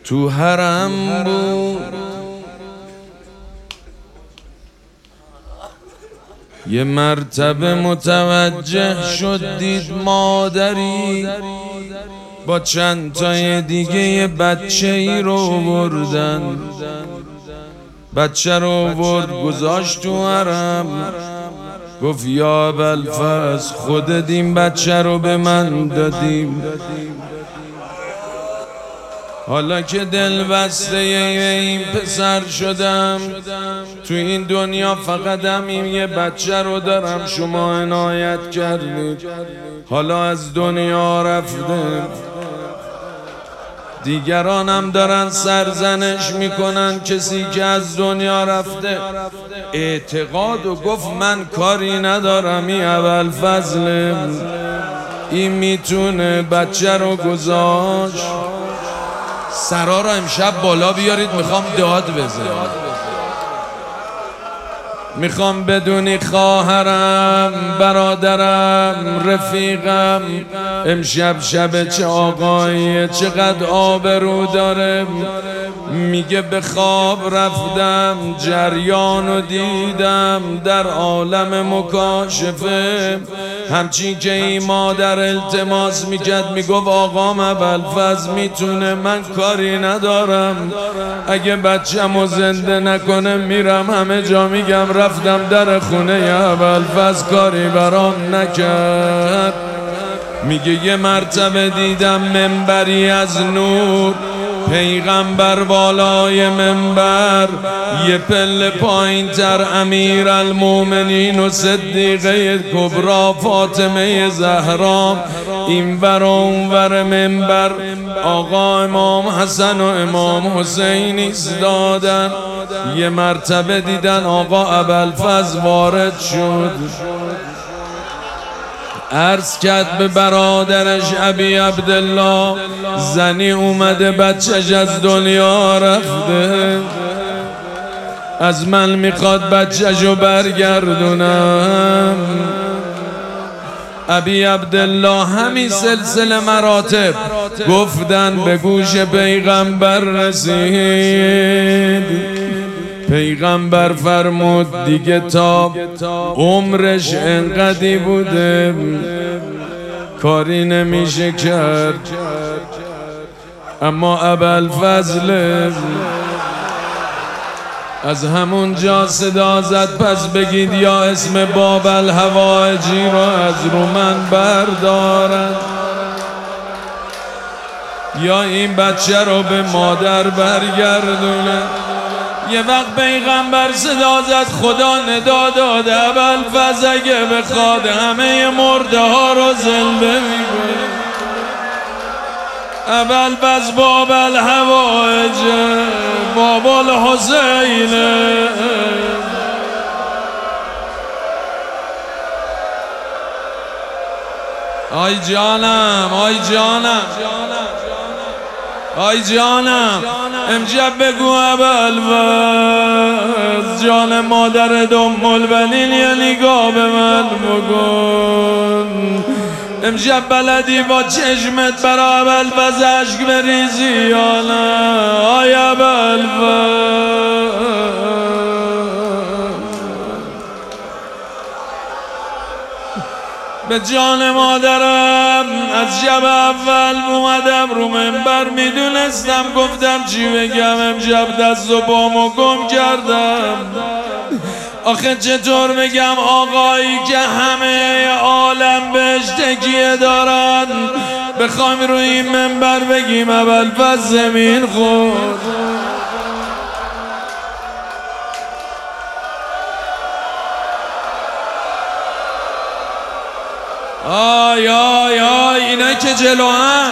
تو حرم بود یه مرتبه متوجه شد دید مادری با چند تای دیگه یه بچه ای رو بردن. بچه رو برد گذاشت تو حرم، گفت یا ابوالفضل خودت این بچه رو به من دادیم، حالا که دل بسته این پسر شدم، تو این دنیا فقط همین یه بچه رو دارم، شما عنایت کردید، حالا از دنیا رفته. دیگرانم دارن سرزنش میکنن کسی که از دنیا رفته. اعتقاد و گفت من کاری ندارم، این ابوالفضل این میتونه بچه رو گذاشت. سرا رو امشب بالا بیارید، میخوام داد بزنم. میخوام بدونی خواهرم، برادرم، رفیقم، امشب شب چه آقاییه، چقدر آبرو داره. میگه به خواب رفتم، جریانو دیدم در عالم مکاشفه، همچین که این مادر التماس میکرد، میگفت آقام ابوالفضل میتونه، من کاری ندارم، اگه بچه‌مو زنده نکنه میرم همه جا میگم رفتم در خونه ابوالفضل، کاری برام نکرد. میگه یه مرتبه دیدم منبری از نور، پیغمبر بالای منبر، یه پله پایین تر امیرالمومنین و صدیقه کبرا فاطمه زهرا، این ور و اون ور منبر آقا امام حسن و امام حسین ایستادن. یه مرتبه دیدن آقا ابوالفضل وارد شد، عرض کرد به برادرش ابی عبدالله زنی اومده بچهش از دنیا رفته، از من میخواد بچهشو برگردونم. ابی عبدالله همین سلسله مراتب گفتن به گوش پیغمبر رسید. پیغمبر فرمود دیگه تا عمرش انقدی بوده کاری نمیشه کرد، اما ابوالفضل از همون جا صدا زد پس بگید یا اسم باب الحوائجی رو از رو من بردارن، یا این بچه رو به مادر برگردونه. یه وقت پیغمبر صدا زد، خدا ندا داده ابوالفضل اگه بخواد همه مرده ها رو زنده میکنه. ابوالفضل باب الحوائج باب الحسین، آی جانم، آی جانم، آی جانم، امشب بگو ابوالفضل جان مادر ام البنین یه نگاه به من بکن. امشب بلدی با چشمت برا ابوالفضل اشک بریزی یا نه؟ آی ابوالفضل به جان مادرم از شب اول اومدم رو منبر، میدونستم گفتم چی بگم، امشب دست و پامو گم کردم. آخه چطور بگم آقایی که همه عالم بهش تکیه دارن، بخوایم روی این منبر بگیم ابوالفضل زمین خورد. آی آی آی اینا که جلوان،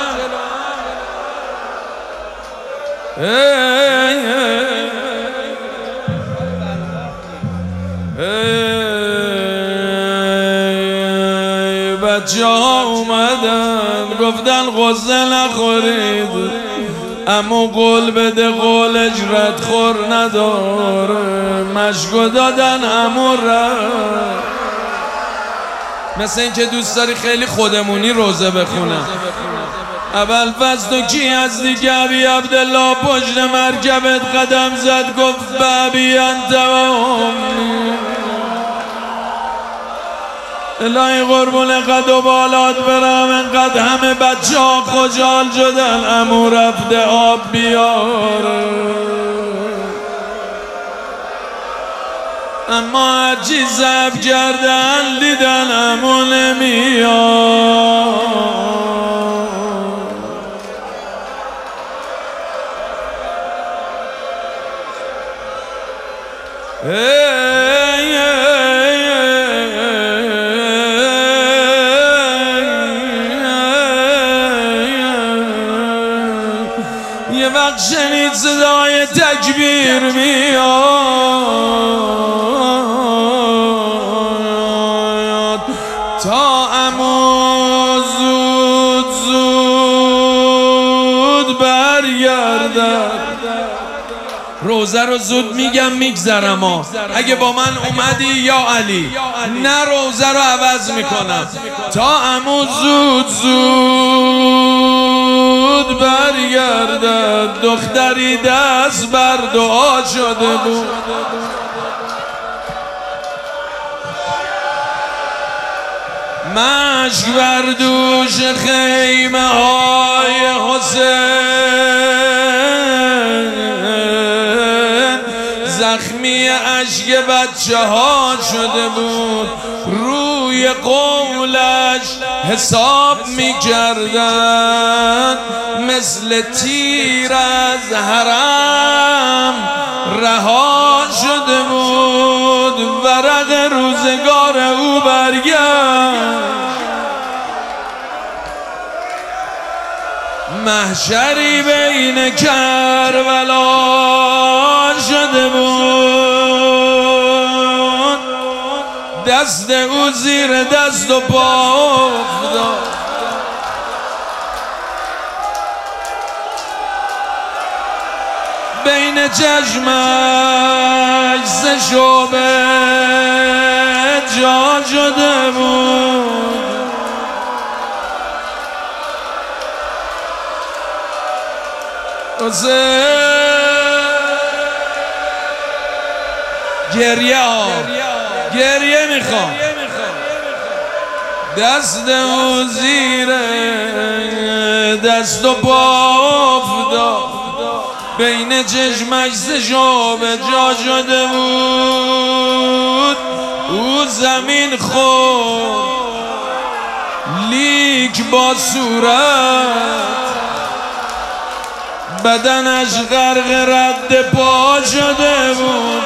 بچه ها اومدن گفتن غصه نخورید، اما قول بده قولش ردخور نداره، مشکو دادن امو رفت. مثل این که دوست داری خیلی خودمونی روزه بخونم، اول فصل کی از دیگه ابی عبدالله پشت مرکبت قدم زد گفت بابی انت و امی الهی قربون قد و بالات برم انقدر همه بچه ها خوشحال شدن امو رفته آب بیاره اما هرچی زب کردن دیدن امو نمیاد یه وقت شنید صدای تکبیر میاد تا عمو زود زود برگردد روزه رو زود میگم میگذرم ها اگه با من اومدی یا علی نه روزه رو عوض میکنم تا عمو زود زود برگردد دختری دست بر دعا شده بود مشک بر دوش خیمه های حسین زخمی اشک بچه ها شده بود روی قولش حساب می کردن مثل تیر از حرم رها شده بود ورق روزگار او برگشت محشری بین کربلا شده بود دست او زیر دست و پا افتاد بین چشمش سه شعبه جا شده بود گریه میخوام دست او زیر دست و پا افتاد بین چشمش سه شعبه جا شده بود او زمین خورد لیک با صورت بدنش غرق رد پا شده بود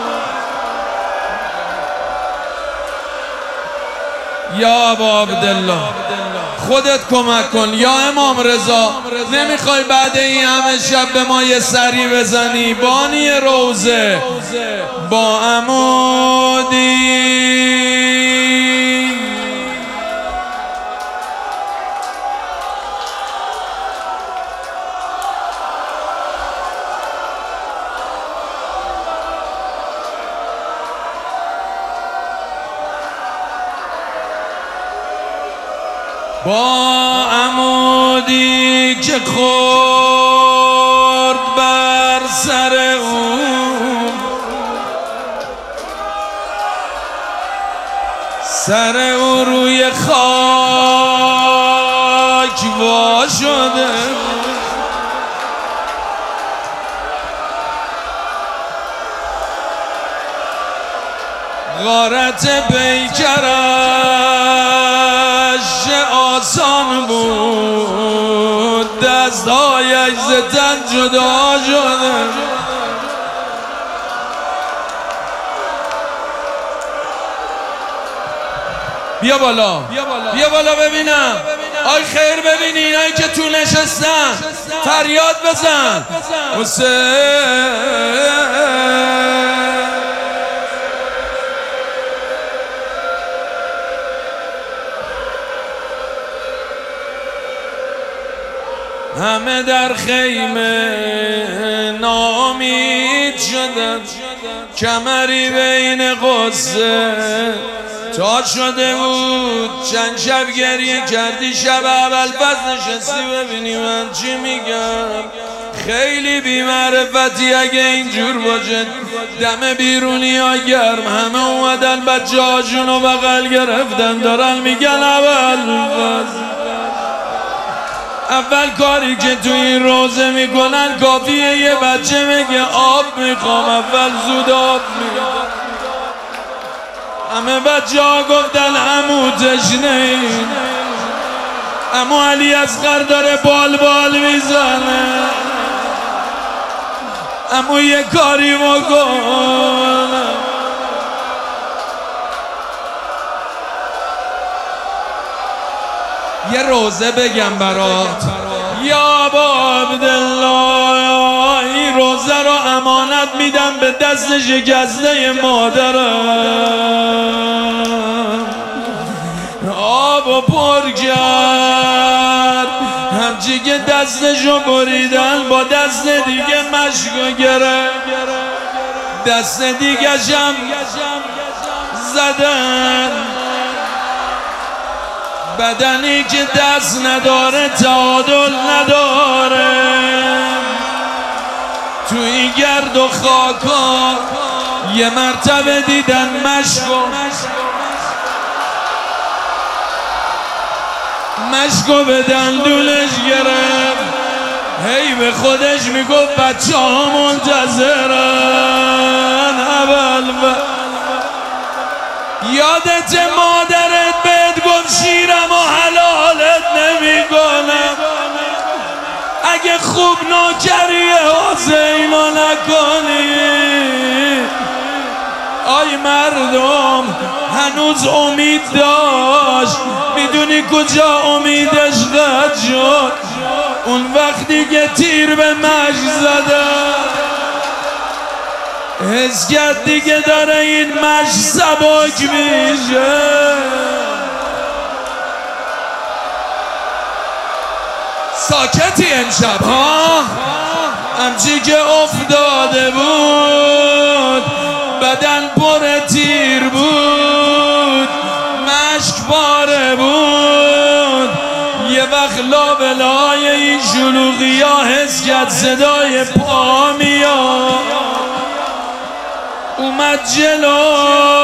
یا ابا عبدالله خودت کمک کن یا امام رضا نمیخوای بعد این همه شب به ما یه سری بزنی بانی روزه با عمودی با عمودی که خورد بر سر او سر او روی خاک وا شده غارت پیکرش آسان بود دستهایش ز تن جدا شده بیا بالا بیا بالا ببینم آی خیر ببینی اینایی که تو نشستن فریاد بزن حسین همه در خیمه ناامید شدن کمری بین غصه تا شده بود چند شب گریه کردی، شب ابوالفضل نشستی ببینی من چی میگم. خیلی بی‌معرفتی اگه اینجور باشه، دم بیرونی ها گرم، همه اومدن بچه هاشونو بغل گرفتن دارن میگن ابوالفضل. اول کاری که تو این روزه میکنن کافیه یه بچه میگه آب میخوام، اول زود آب میخوام. همه بچه ها گفتن عمو تشنه، عمو علی اصغر داره بال بال میزنه، عمو یه کاری بکن. یه روزه بگم برات یا ابا عبدالله، این روزه رو امانت میدم به دست شکسته مادرم. آبو پر کرد، همچی که دستشو بریدن با دست دیگه مشکو گرفت، دست دیگه شم زدن. بدنی که دست نداره تعادل نداره، تو این گرد و خاکا یه مرتبه دیدن مشکو به دندونش گرفت. هی به خودش میگفت بچه ها منتظرن. یادت مادرت بهت گفت شیرم و حلالت نمیکنم، اگه خوب نوکری حسینو نکنی. آی مردم هنوز امید داشت، میدونی کجا امیدش قطع شد؟ اون وقتی که تیر به مشت زده، حس کرد دیگه داره این مشت سبک میشه. ساکتی امشب ها، همچی که افتاده بود بدن پر تیر بود، مشک پاره بود. یه وقت لابلای این شلوغی ها حس کرد صدای پا میاد، اومد جلو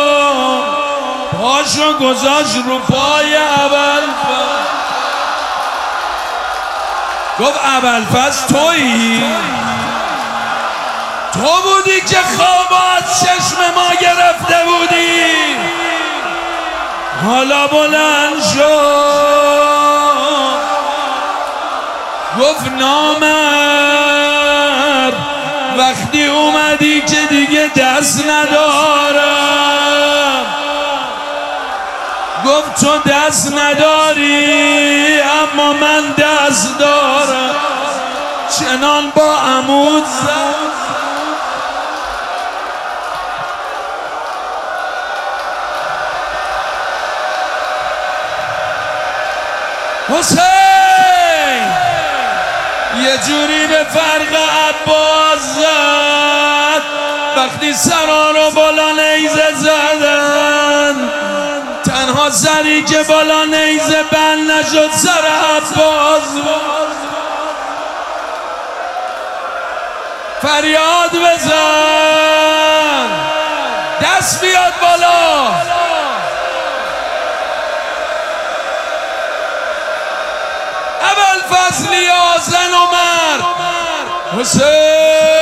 پاشو گذاشت رو پای ابوالفضل. گفت ابوالفضل تویی؟ تو بودی که خواب از چشم ما گرفته بودی؟ حالا بلند شد. گفت نامرد وقتی اومدی که دیگه دست ندارم. گفت تو دست نداری اما من دست دارم. چنان با عمود زد. حسین یه جوری به فرق عباس زد، وقتی سرا رو بالا نیزه زدن، تنها سری که بالا نیزه بند نشد سر عباس. فریاد بزن، دست بیاد بالا. ابوالفضل یا زن و مرد حسین